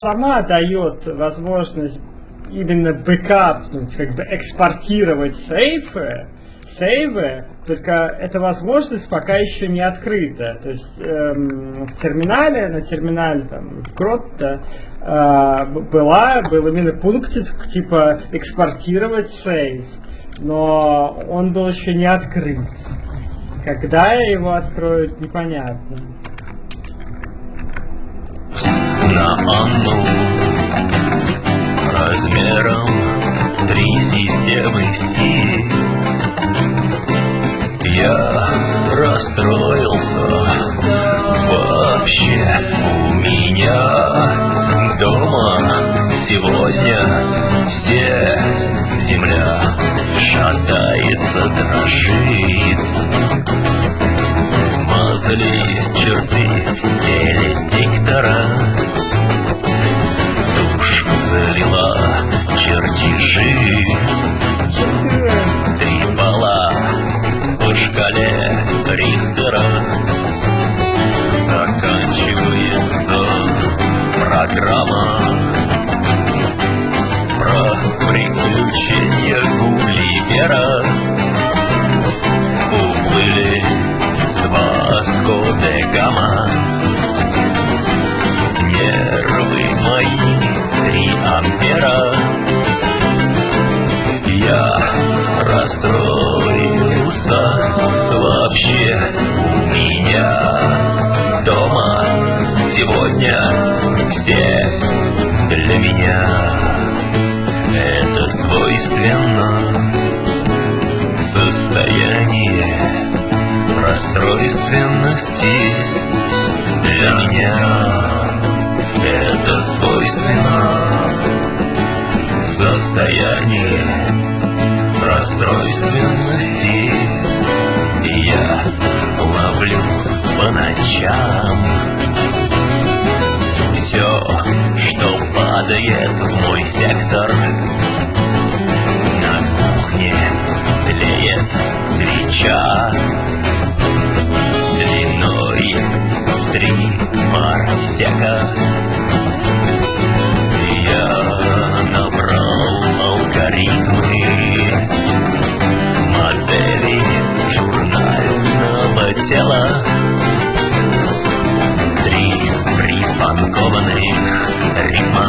сама дает возможность именно бэкапнуть, как бы экспортировать сейвы, только эта возможность пока еще не открыта. То есть в терминале, на терминале там, в Grotto был именно пунктик типа экспортировать сейв, но он был еще не открыт. Когда его откроют, непонятно. На Анну размером 3 системы Си. Я расстроился. Вообще у меня дома сегодня все земля шатается, дрожит. Смазались черты теледиктора. Тушь залила чертежи. 3 балла по шкале Рихтера. Заканчивается программа про приключения Гулливера. Уплыли с Васко де Гама. Нервы мои 3 ампера. Я расстроился. Вообще у меня дома сегодня все для меня. Это свойственно состояние расстройственности для меня. Это свойственно состояние расстройственности. Я ловлю по ночам все, что падает в мой сектор. На кухне тлеет свеча длиной в 3 парсека. Я набрал алгоритмы модели журнального тела. 3 припанкованных ритма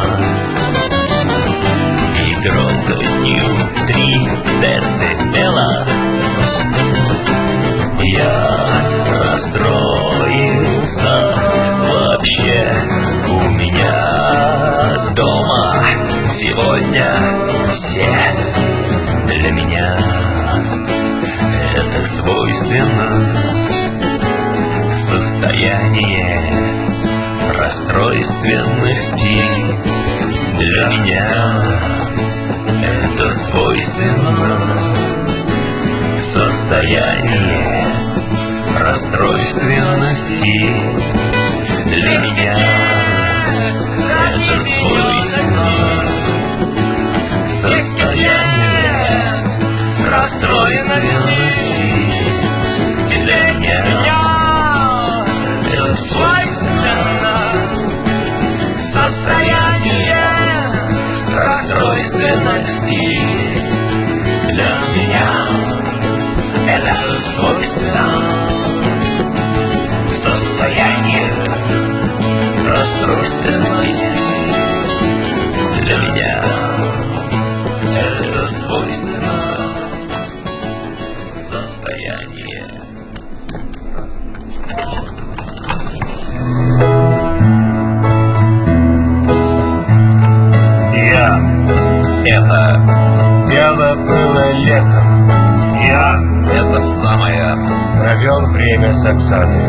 и громкостью в 3 децибела. Я расстроился. Вообще у меня дома сегодня все для меня. Это свойственно состояние расстройственности для меня. Это свойственно состояние расстройственности для меня. Это свойственно состояние расстройственности для меня. Это свойственно состояние расстройственности для меня. Это свойственно состояние расстройственности для меня. Это свойственно состояние. Это дело было летом. Я это самое провел время с Оксаной.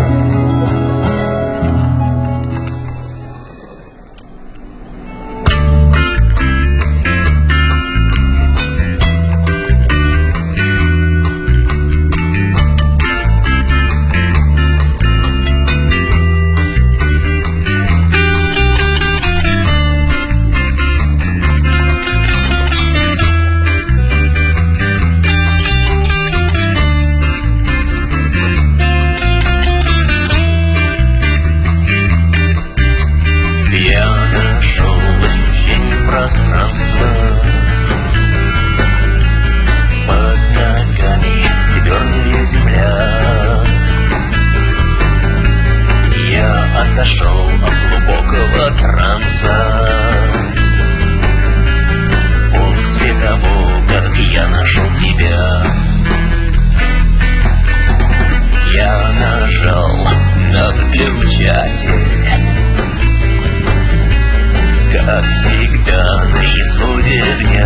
как всегда на исходе дня.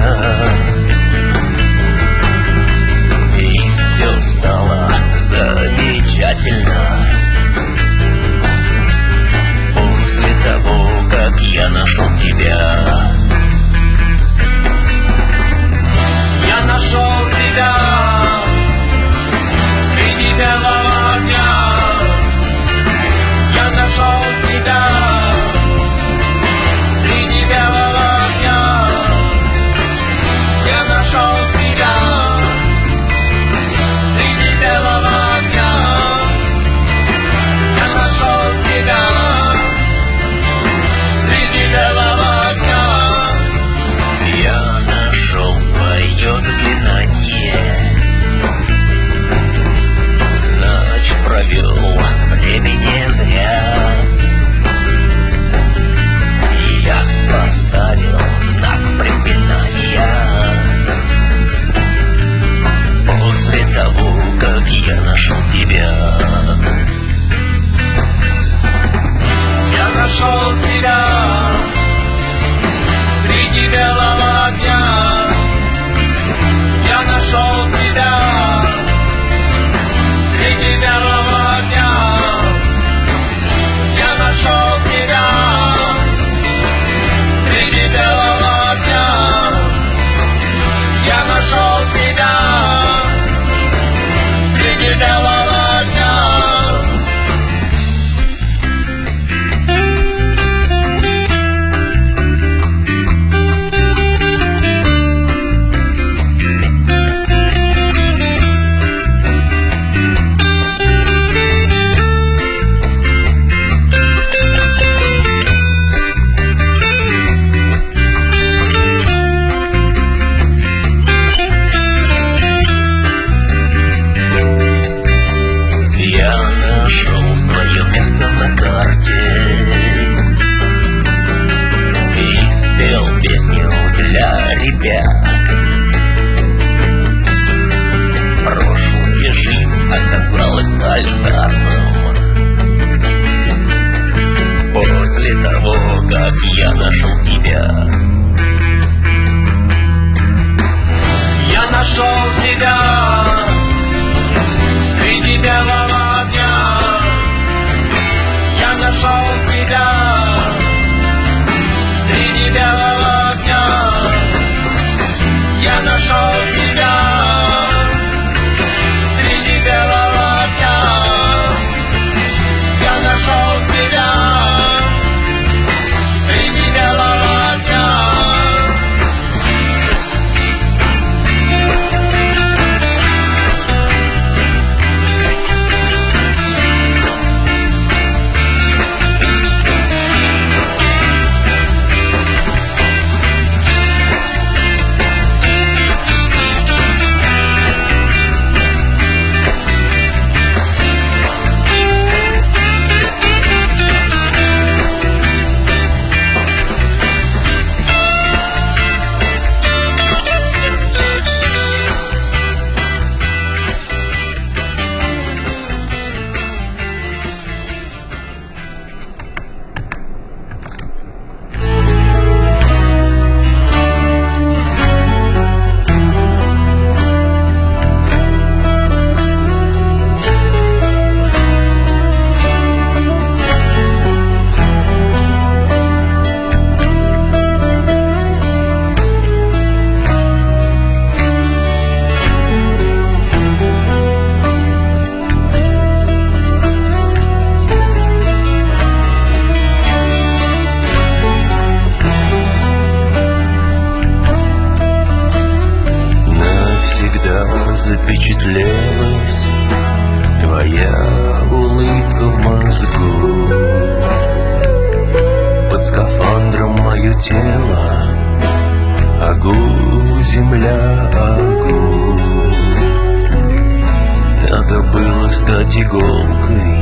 И все стало замечательно после того, как я нашел тебя. Я нашел тебя среди белого дня. Я нашел тебя среди белого дня. Я нашел тебя среди белого дня. Я нашел тебя среди белого дня. Я нашел свое заклинание. Значит, провел время не зря. Я поставил знак препинания после того, как я нашел тебя. Я нашел тебя среди белого дня. Я нашел тебя среди белого дня. Я нашел тебя среди белого дня. Я нашел тебя среди белого дня. Прошлая жизнь оказалась стартом после того, как я нашел тебя. Я нашел тебя среди белого дня. Я нашел тебя среди белого дня. Я нашел тебя среди белого дня. Я нашел тебя среди белого дня. Запечатлелась твоя улыбка в мозгу. Под скафандром мое тело, агу, земля, агу. Надо было стать иголкой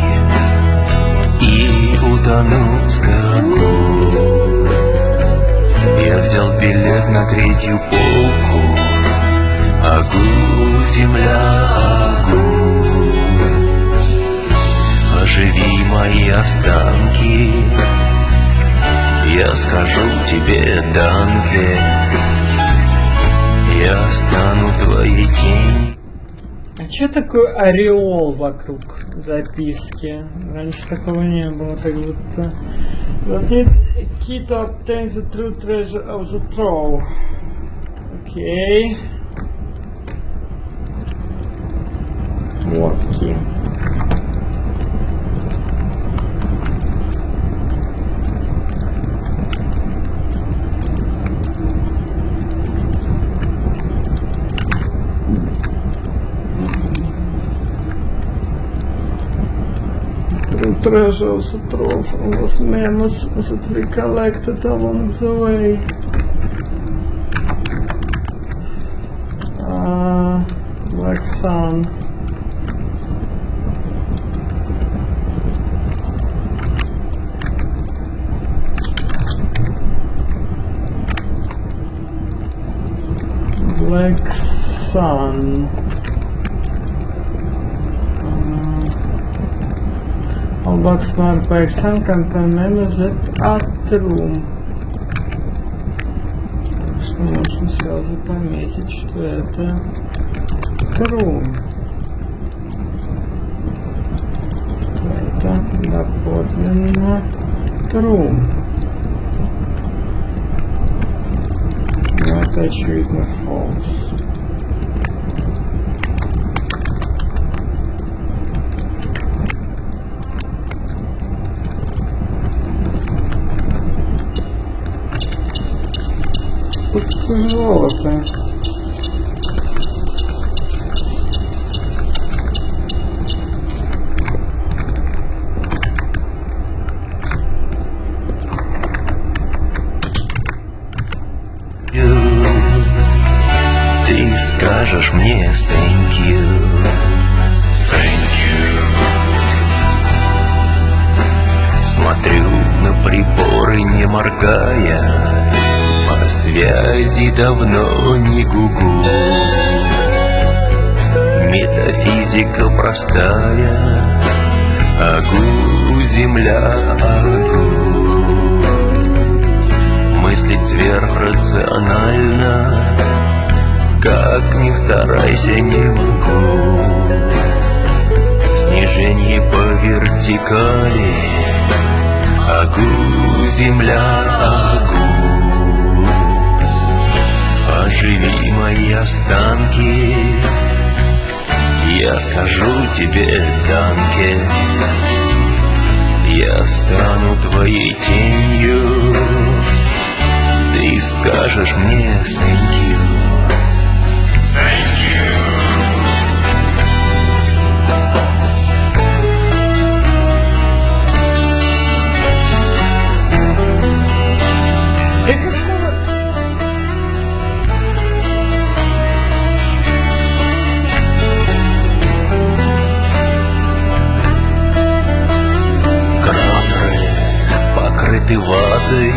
и утонуть в скаку. Я взял билет на 3-ю полку. Агу, земля, агу, оживи мои останки Я скажу тебе, Данке, я стану твоей тенью. А что такое ореол вокруг записки? Раньше такого не было, как будто... Let it key to obtain the true treasure of the trove. Окей. Водки. Treasure of the trove was memories that we collected along the way. Black Sun. Black Sun. All box marked by Sun contain members that are true. Что можно сразу пометить, что это true. Что это доподлинно true. Но это очевидно false. Золото. Ты скажешь мне thank you. Thank you. Смотрю на приборы, не моргая. По связи давно не гугу. Метафизика простая. Агу, земля, агу. Мыслить сверхрационально, как ни старайся, не могу. Снижение по вертикали. Агу, земля, агу. Оживи мои останки, я скажу тебе, Данке, я стану твоей тенью. Ты скажешь мне thank you. Thank you. Покрыты ватой,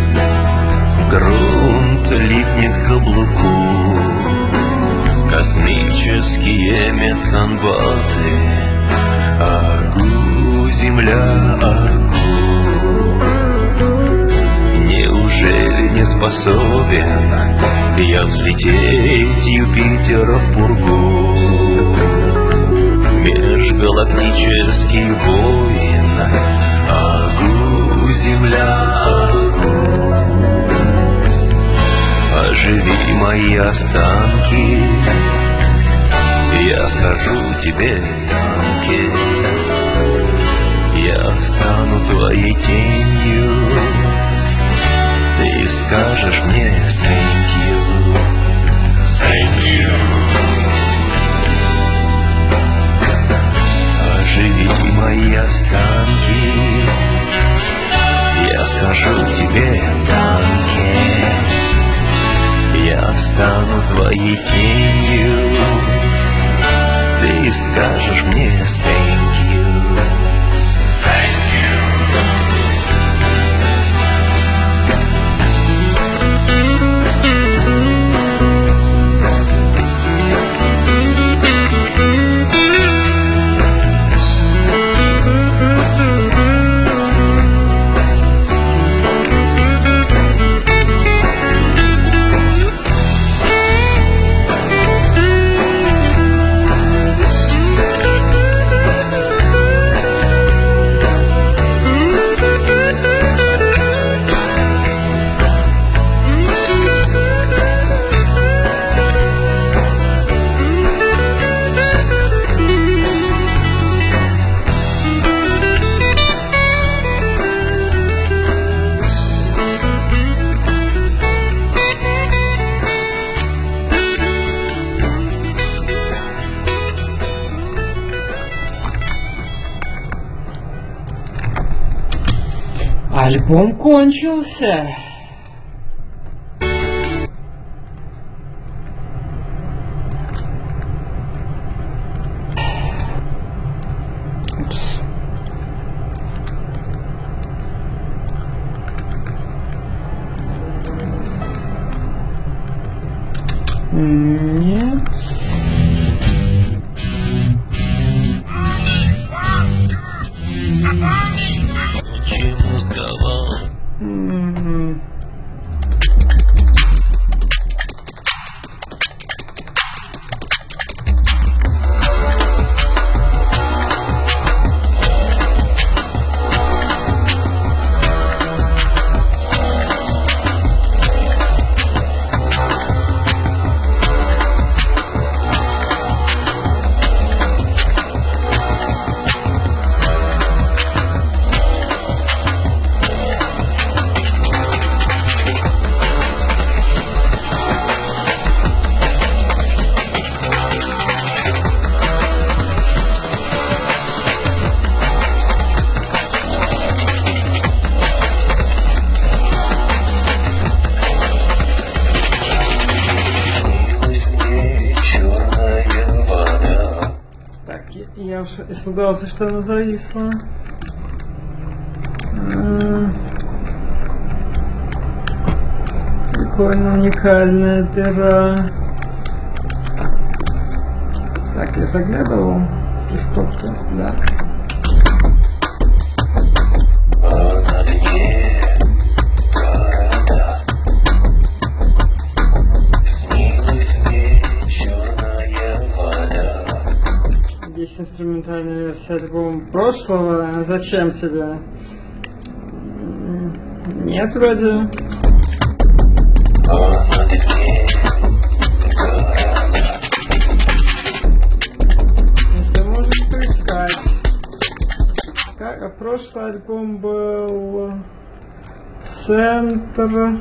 грунт липнет к каблуку. Космические медсанбаты. Агу, земля, агу. Неужели не способен я взлететь Юпитера в пургу? Межгалактический воин. Агу, земля, агу. Оживи мои останки, я скажу тебе, Данке, я стану твоей тенью. Ты скажешь мне thank you. Thank you. Оживи мои останки, я скажу тебе, Данке, я стану твоей тенью. Ты скажешь мне thank you. Thank you. Альбом кончился. Упс. Нет. Чему сказал? Я уж испугался, что она зависла. Прикольно, уникальная дыра. Так, я заглядывал в телескоп-то, да. Здесь инструментальная версия альбома прошлого. Зачем тебе? Нет, вроде. Это можно поискать. Прошлый альбом был Центр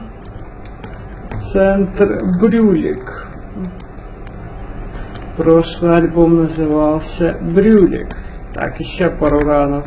Брюлик. Прошлый альбом назывался Брюлик. Так, еще пару ранов.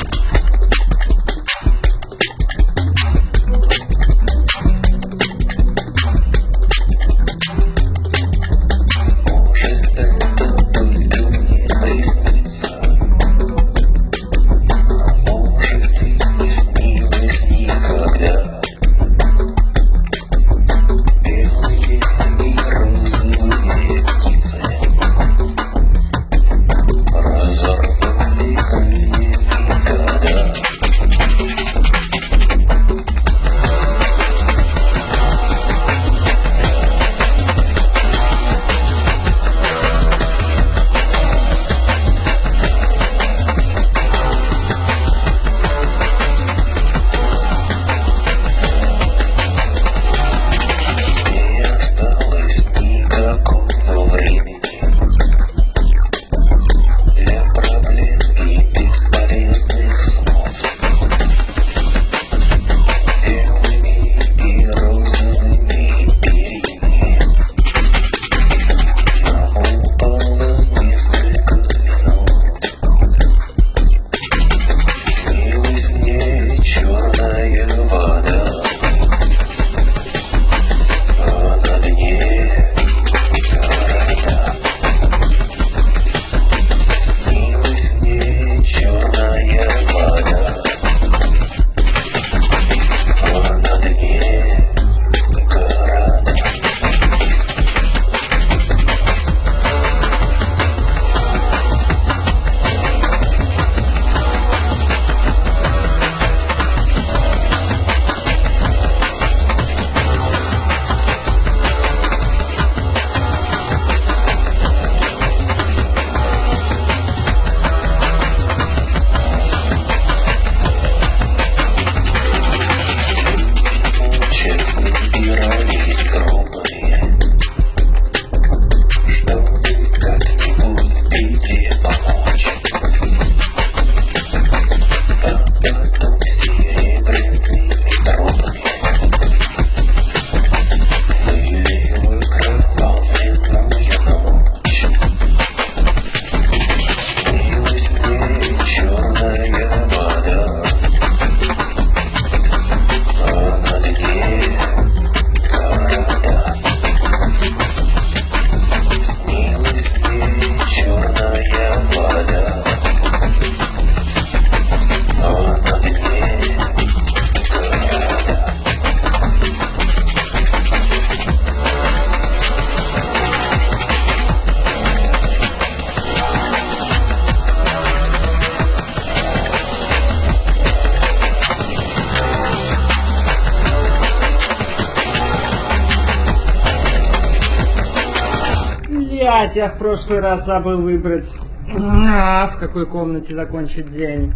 Блять, я в прошлый раз забыл выбрать, в какой комнате закончить день.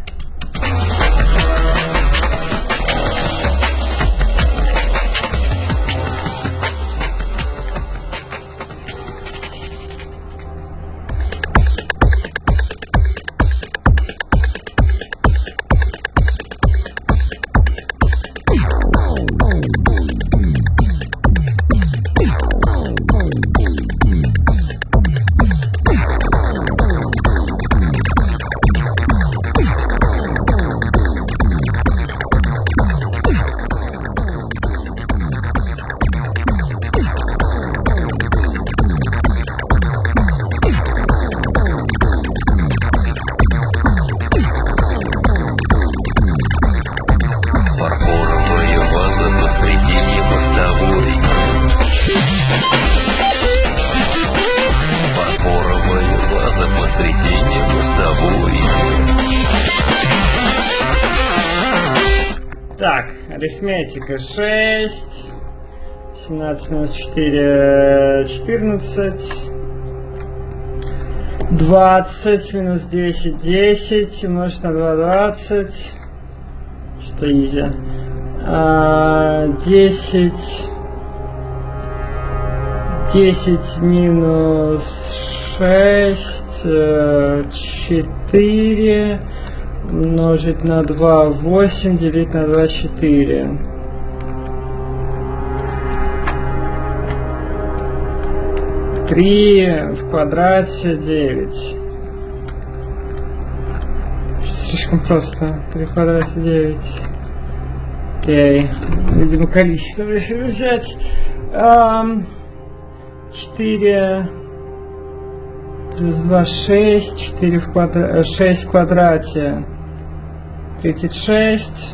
Так, арифметика 6, 17 минус 4, 14, 20 минус 10, 10, умножить на 2, 20, что изи, 10 минус 6, 4, умножить на 2, 8, делить на 2, 4. Три в квадрате 9. Слишком просто. 3 в квадрате 9. Окей. Видимо, количество решили взять. 4 плюс 2, 6. 4 в квадрате, 6 в квадрате 36.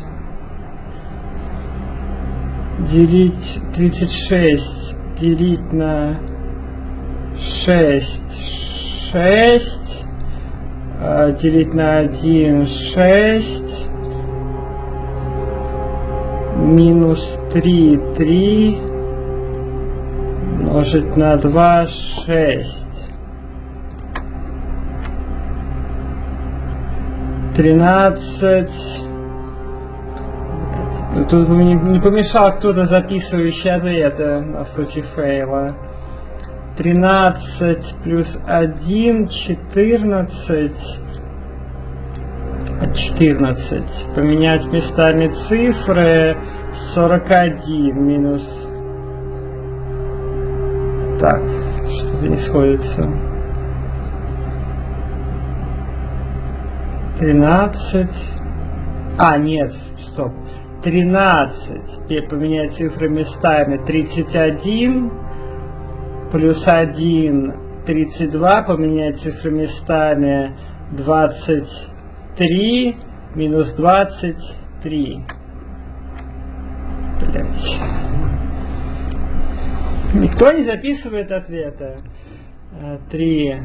Делить 36. Делить на 6. 6. Делить на 1. 6. Минус 3. 3. Умножить на 2. 6. 13. Тут бы мне не помешал кто-то, записывающий ответы на случай фейла. 13 плюс 1, 14. 14. Поменять местами цифры. 41 минус. Так, что-то не сходится. 13. Нет, стоп. 13. Теперь поменять цифры местами. 31 плюс 1, 32. Поменять цифры местами. 23 минус 23. Блять. Никто не записывает ответы. 3.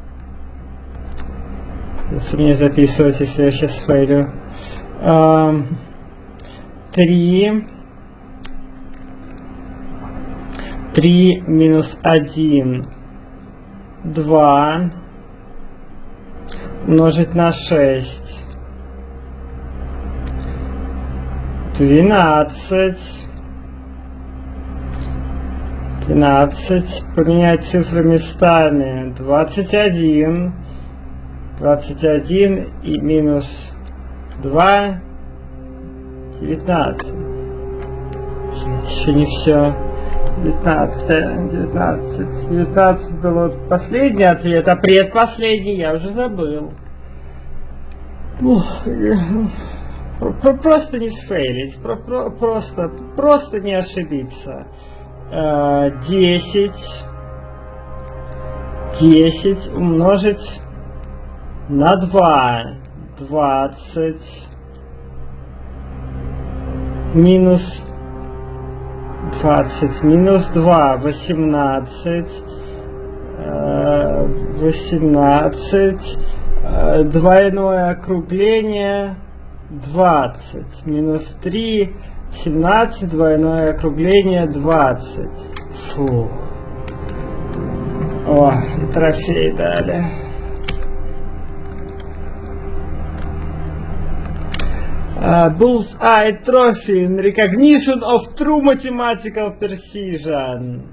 Если мне записывать, если я сейчас фейлю. 3 минус 1, 2, умножить на 6, 12, 12, поменять цифры местами, 21, 21 и минус 2, 19. Еще не все. 19 был последний ответ, а предпоследний я уже забыл. Просто не сфейлить, просто не ошибиться. 10 умножить на 2, 20 минус 20 минус 2, 18, 18, двойное округление 20, минус 3, 17, двойное округление 20. Фух. О, и трофей дали. Bullseye Trophy in recognition of true mathematical precision.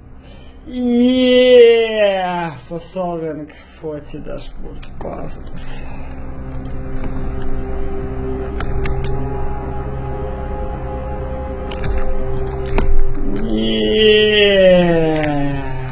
Yeah, for solving 40 dashboard puzzles. Yeah.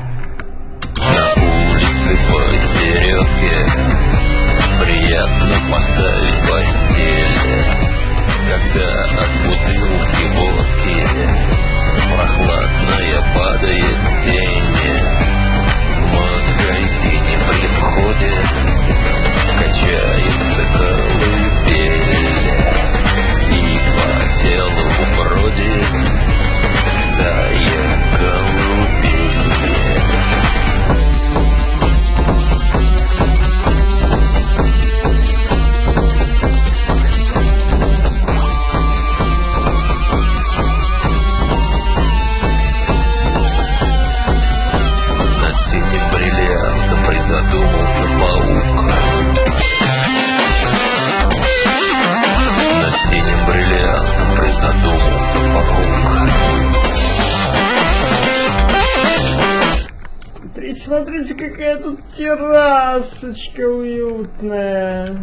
На улице посередке приятно поставить постель, когда от бутылки водки прохладная падает тень. В магазине при входе качается колыбель, и по телу бродит стая голубей. Над синим бриллиантом призадумался паук. Над синим бриллиантом призадумался паук. Смотрите, какая тут террасочка уютная.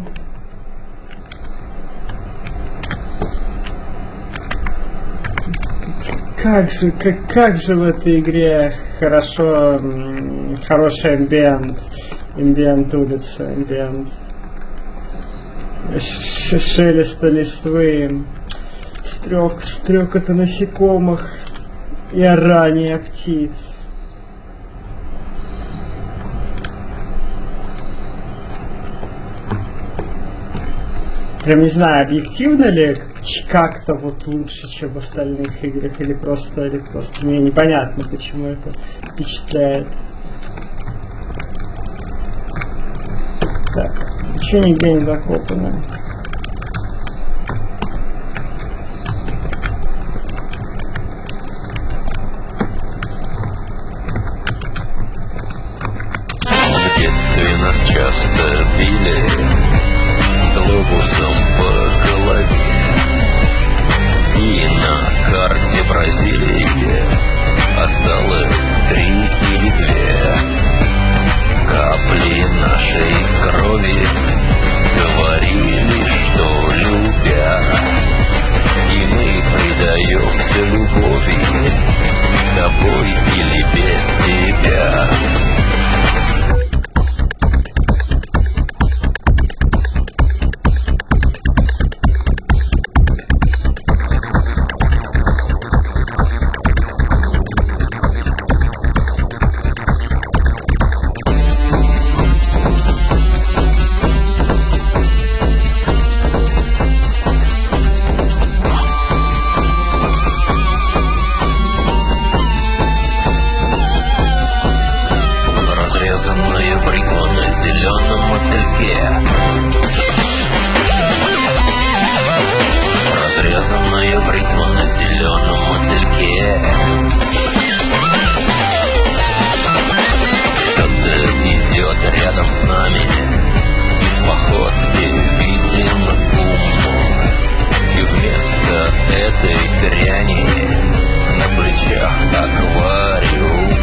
Как же в этой игре хороший амбиент улицы, амбиент шелеста листвы, стрекота насекомых и орания птиц. Прям не знаю, объективно ли как-то вот лучше, чем в остальных играх, или просто мне непонятно, почему это впечатляет. Так, ничего нигде не закопано. В детстве нас часто били глобусом по голове, и на карте Бразилии осталось 3 или 2 капли нашей крови. Говорили, что любя, и мы предаемся любови, с тобой или без тебя. Разрезанная бритва на зеленом мотыльке. Разрезанная бритва на зеленом мотыльке. Кто-то идет рядом с нами, и в походке видим ум. И вместо этой дряни на плечах аквариум.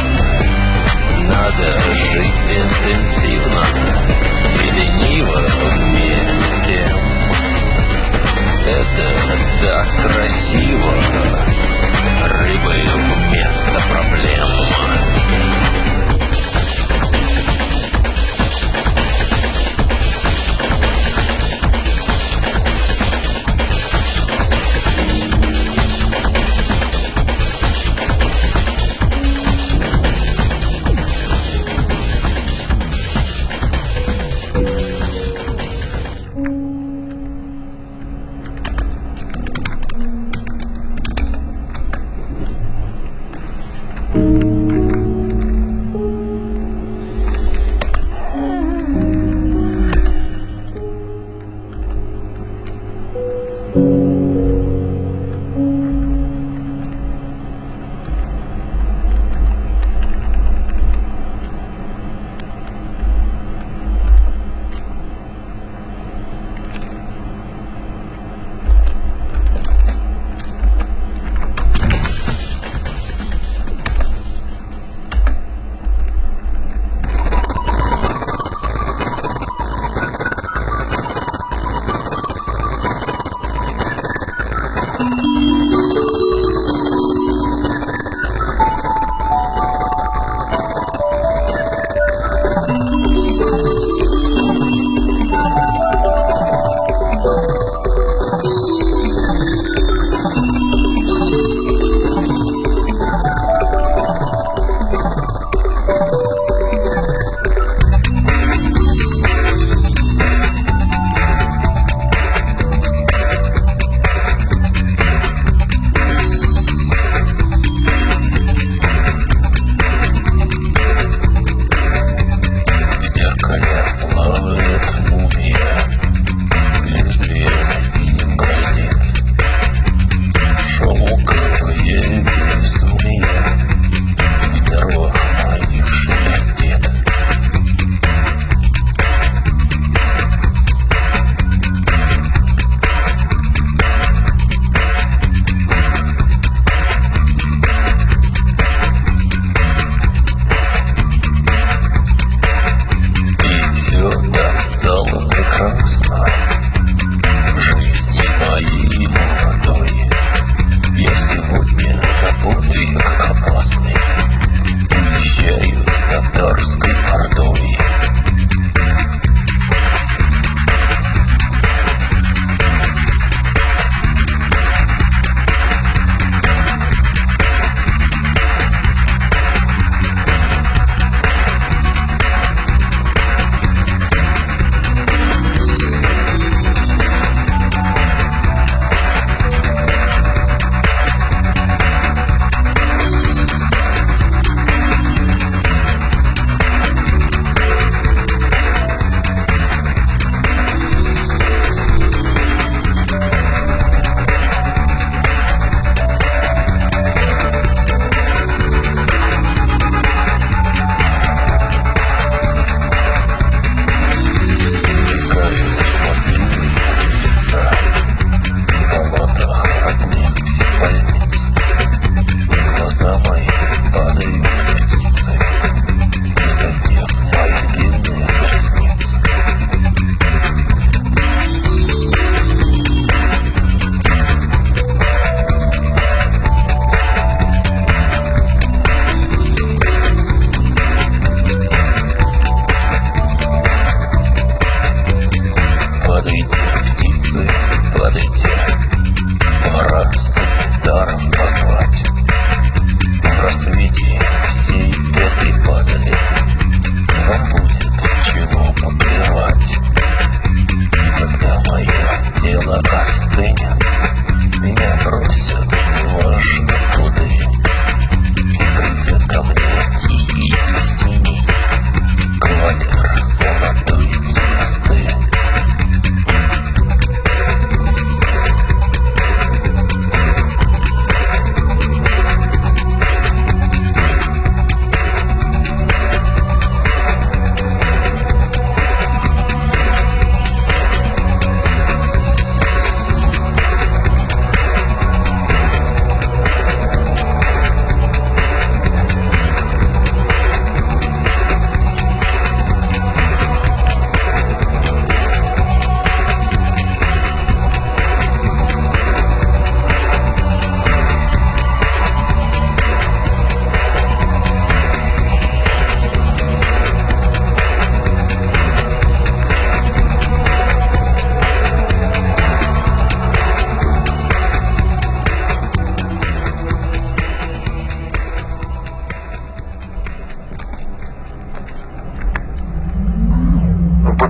Надо жить интенсивно и лениво вместе с тем. Это так красиво. Рыбы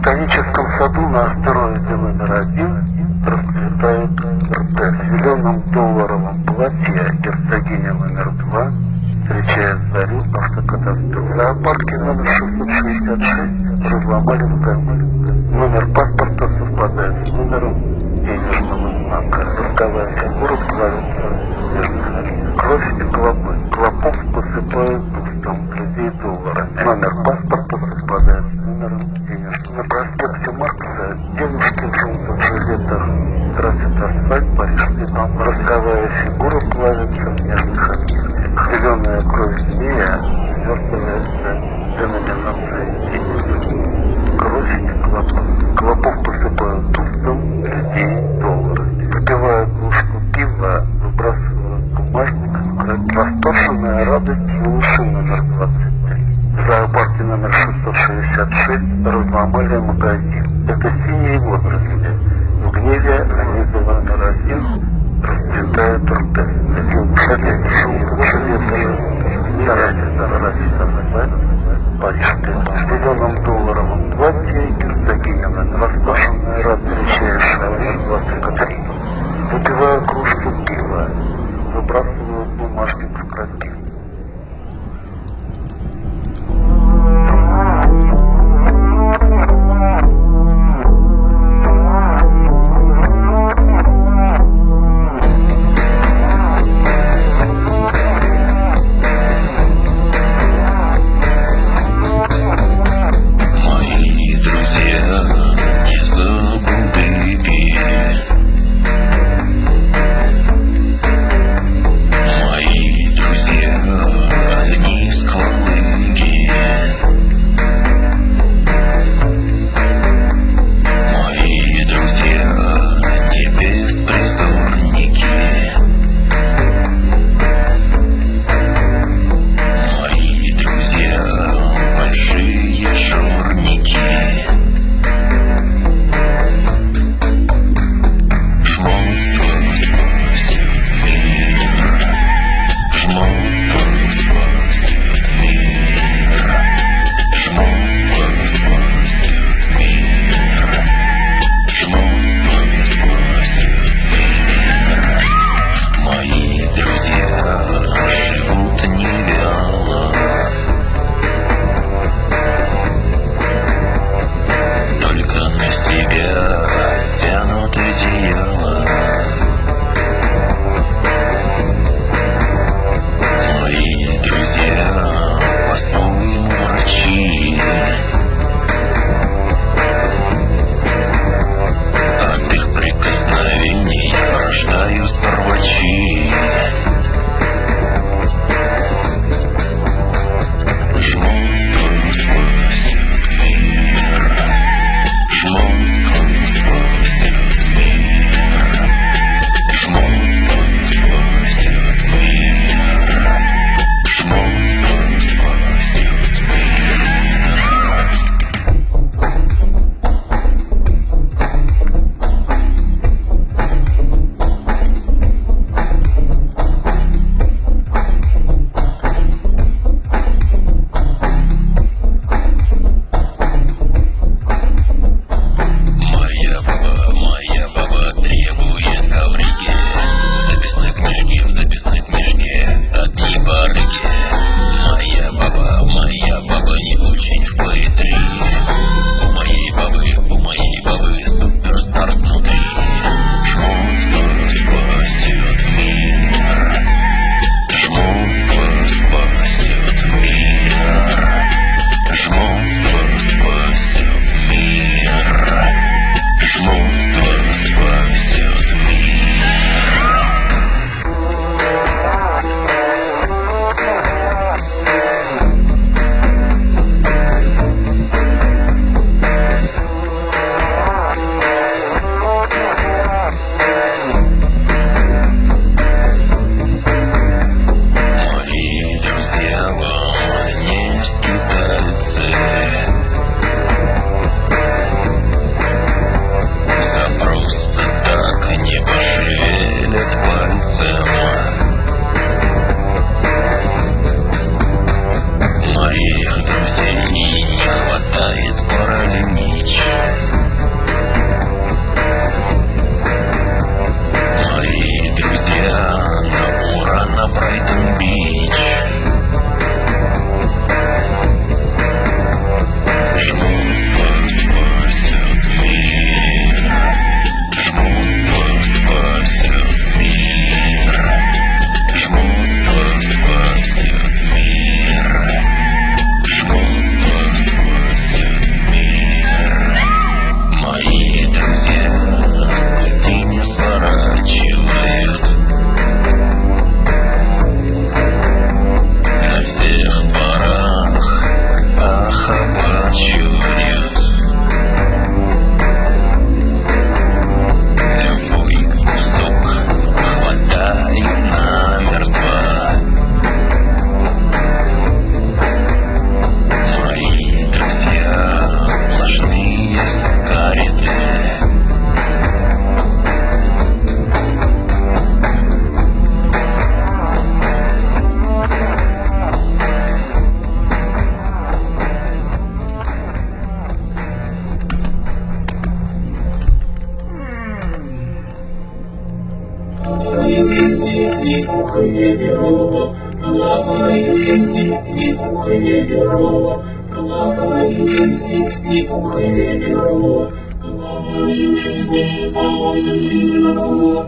ботаническом саду на астероиде номер 1 расцветает рт. В зеленом долларовом платье герцогиня номер 2 встречает зарю автокатастрофы. В зоопарке номер 666 разломали камень. Номер паспорта совпадает с номером денежного знака. Восковая фигура плавится в снежных очках. Кровь и клопы. Клопов посыпают густым, людей долларами. Номер паспорта совпадает с номером денежного. На проспекте Маркса девушки в желтых жилетах красят асфальт парижской дом. Восковая фигура плавится в снежных очках. Зеленая кровь змея свертывается деноминацией денег. Кровь и клопов. Клопов посыпают густым, людей долларами. Выпивая кружку пива, выбрасывают бумажник. Восторженная радость юноши номер 23. В зоопарке номер 666 разломали магазин. Это синие водоросли. В гневе они за номер 1 расцветает рт. Один шалет, парижской дом. В зеленом долларовом платье герцогиня номер восторженная радость встречающая номер 23. Выпивая кружку пива, выбрасывают бумажник в крапиву. Моих друзей не хватает паралич. пуханье перо, главное в жизни не пуханье перо, главное в жизни не пуханье перо, главное в жизни пуханье перо.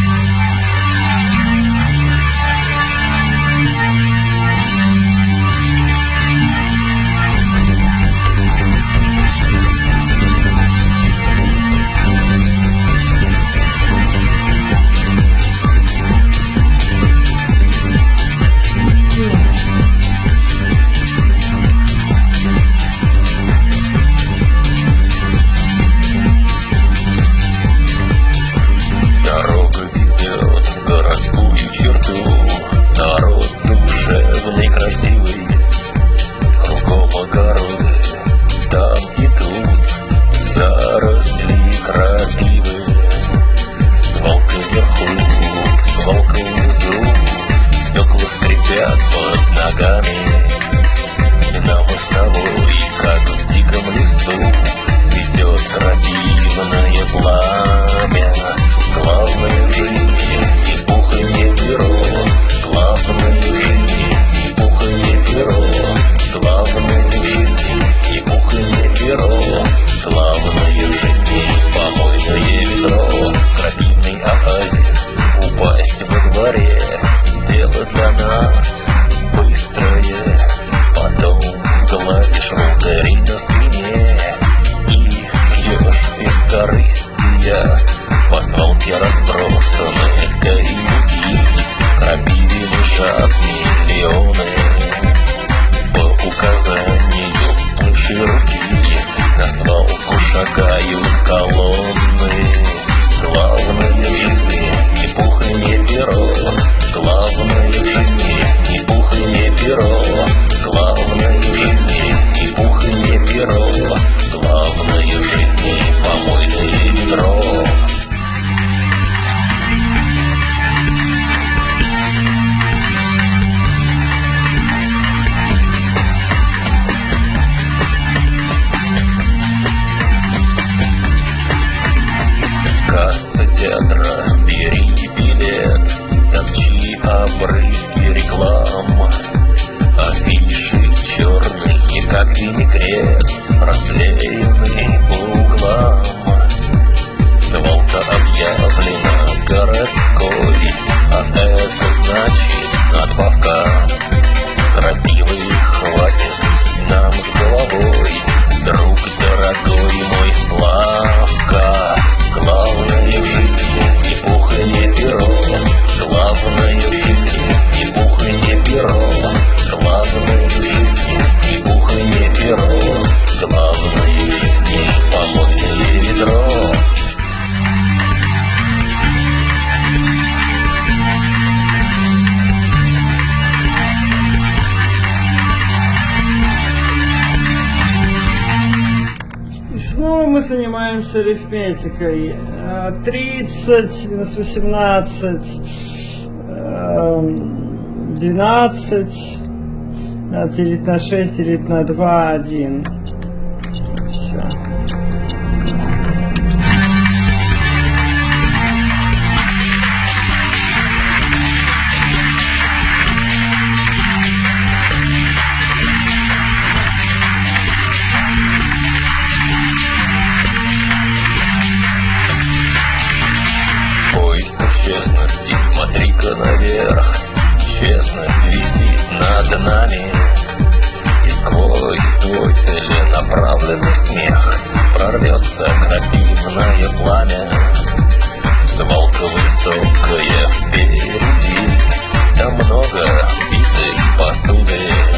Занимаемся арифметикой. 30 минус 18, 12, надо делить на 6, делить на 2, 1. Все. Честности, смотри-ка наверх, честность висит над нами, и сквозь твой целенаправленный смех прорвется крапивное пламя. Свалка высокая впереди, там много битой посуды.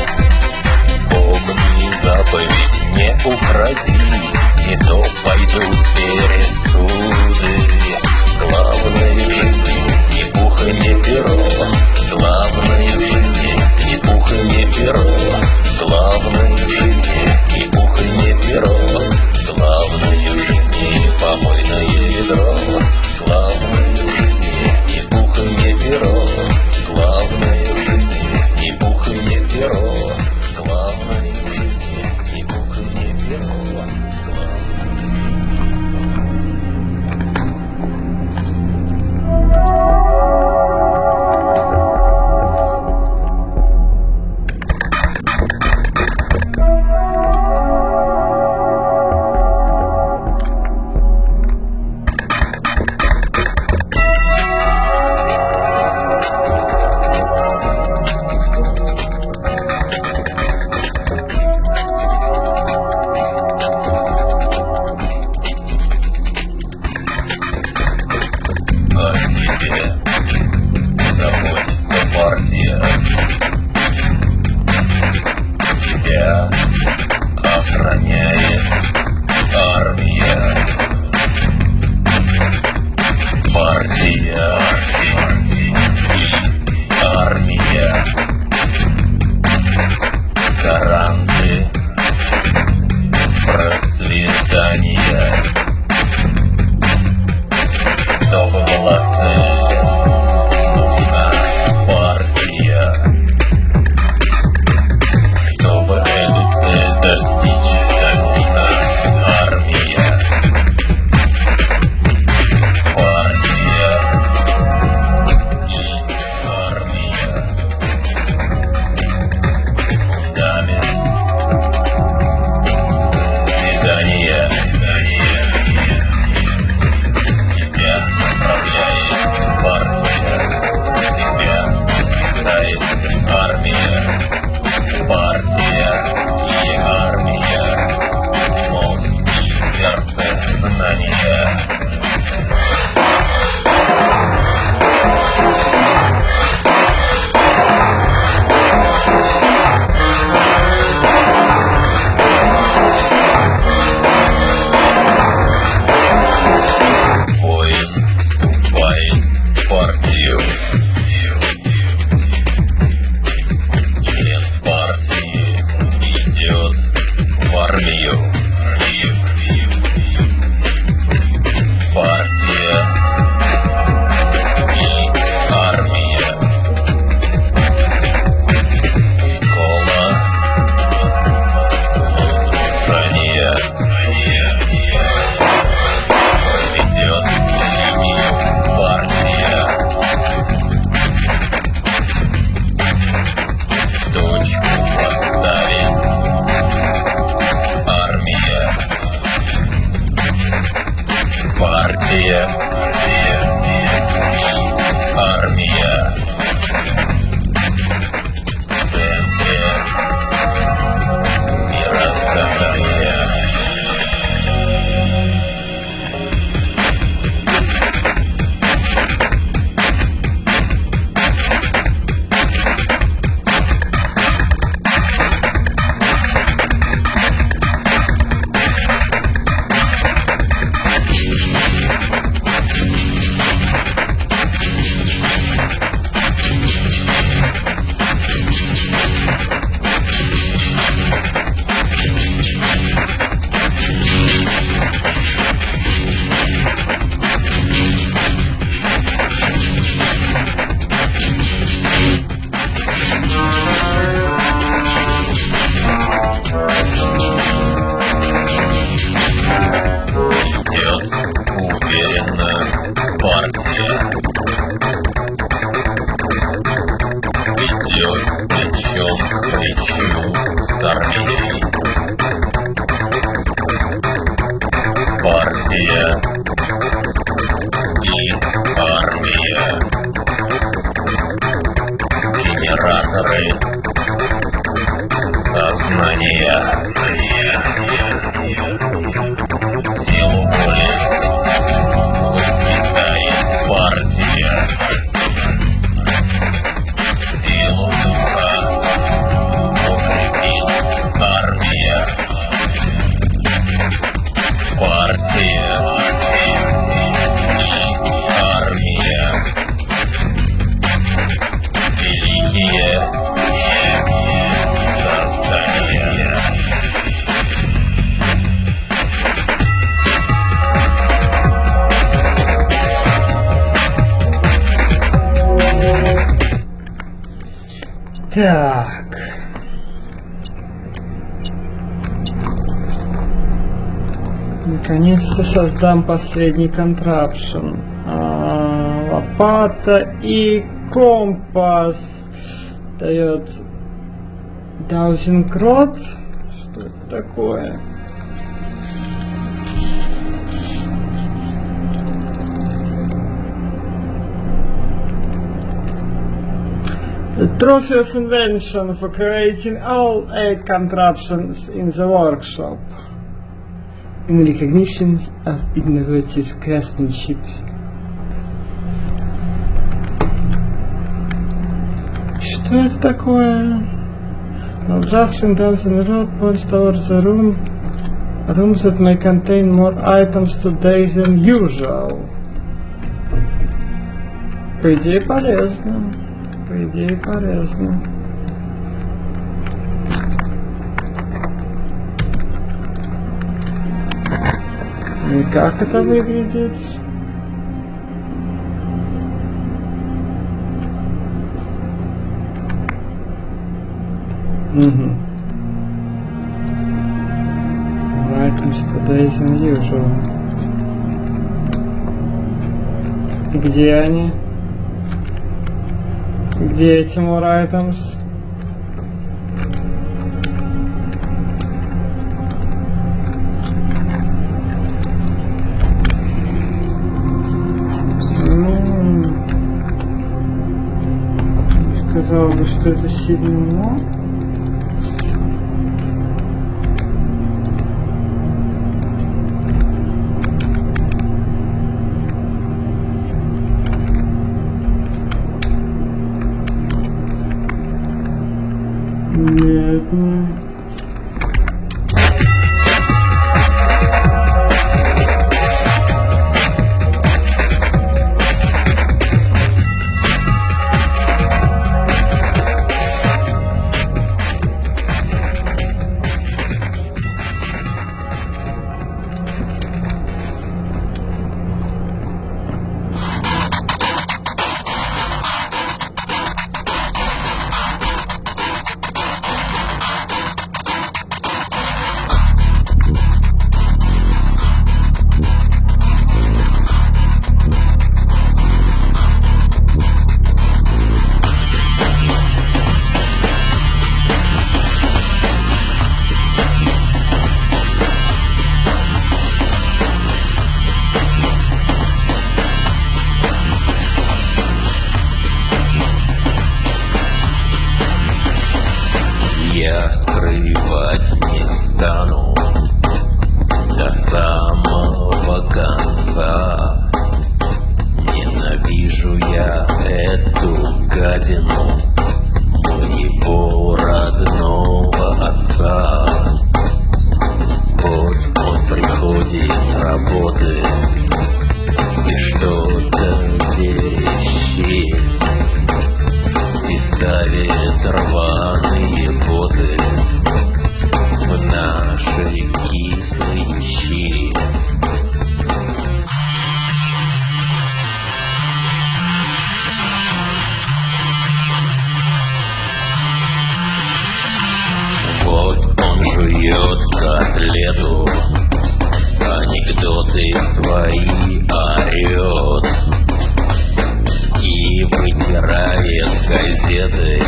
Помни заповедь, не укради, не то пойдут пересуды. Главное в жизни ни пуха, ни перо. Главное в жизни ни пуха, ни перо. Главное в жизни ни пуха, ни перо. Главное в жизни помойное ведро. Главное в жизни ни пуха, ни перо. Главное в жизни ни пуха, ни перо. Главное в жизни ни пуха, ни перо. партия и армия. Центр мироздания. Идет плечом к плечу с армией. Партия и армия. Генераторы сознания. Силу воли воспитает партия. Силу духа укрепит армия. Партия и армия. Великие создания. Так. Наконец-то создам последний контрапшн. Лопата и компас дает Даузенкрот. Что это такое? The Trophy of Invention for creating all 8 contraptions in the workshop. In recognition of innovative craftsmanship. Что это такое? While drafting down the road points towards the rooms that may contain more items today than usual. По идее полезно. По идее полезно. И как это выглядит? Items today is unusual. И где они? Где эти more items? Сказал бы, что это сильно много. Нет. Я скрывать не стану до самого конца. Ненавижу я эту гадину, моего родного отца. Вот он приходит с работы и что-то верещит, и ставит рваные боты в наши кислые щи. Вот он жует котлету, анекдоты свои орет и вытирает газеты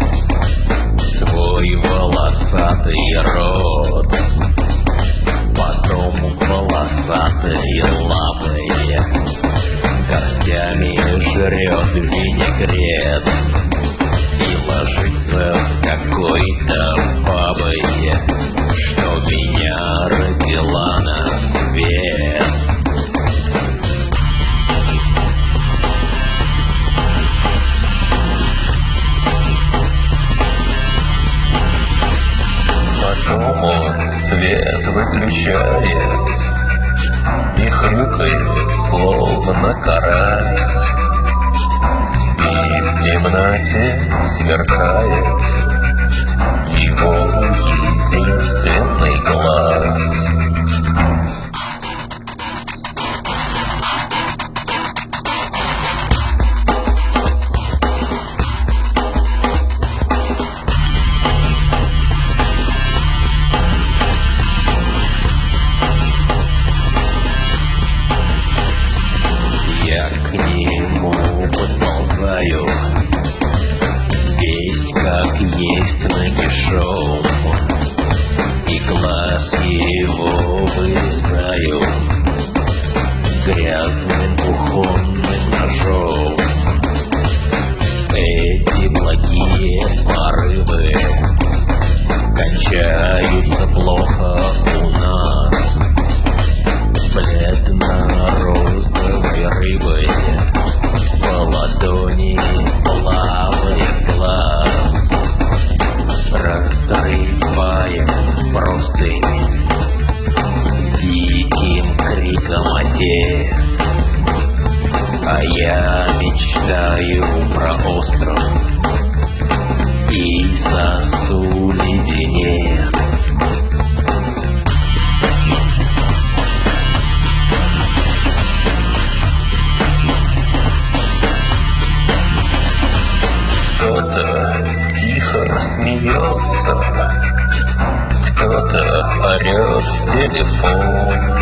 свой волосатый рот. Потом волосатые лапы горстями жрет винегрет и ложится с какой-то бабой, что меня родила на свет. Потом он свет выключает и хрюкает, словно карась, и в темноте сверкает его единственный глаз. Я к нему подползаю, весь как есть нагишом, и глаз его вырезаю грязным кухонным ножом. Эти благие порывы кончаются плохо у нас. Бледно-розовой рыбой по ладони плавает глаз, разрывая простынь с диким криком «Отец!». А я мечтаю про остров и сосу леденец. Кто-то тихо смеется, кто-то орет в телефон.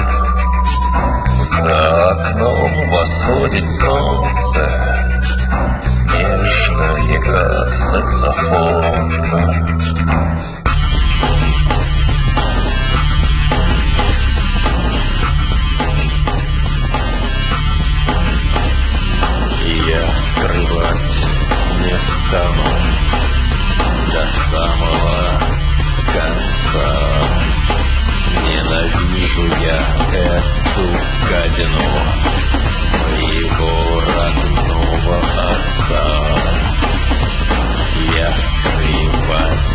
За окном восходит солнце, нежное, как саксофон. Я скрывать не стану до самого конца. Ненавижу я эту гадину, моего родного отца. Я скрывать